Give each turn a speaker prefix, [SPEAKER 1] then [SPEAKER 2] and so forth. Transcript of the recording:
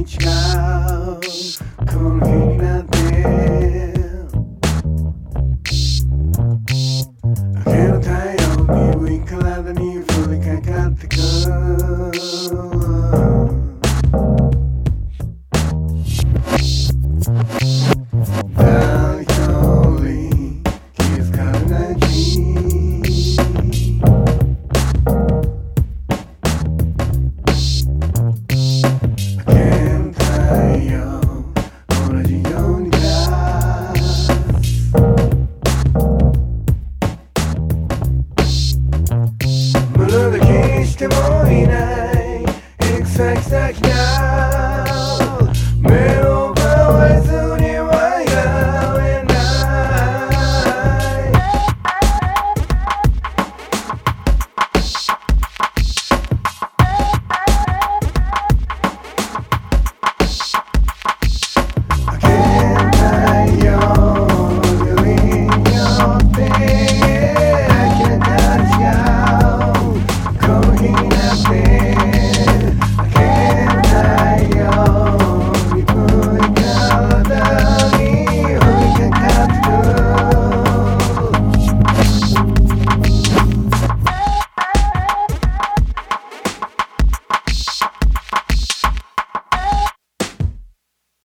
[SPEAKER 1] に違うこの日になって明けの太陽鈍い体に降りかかってく誰一人気づかれないうちに明けの太陽同じように出すまるで気にしてもいない行く先々な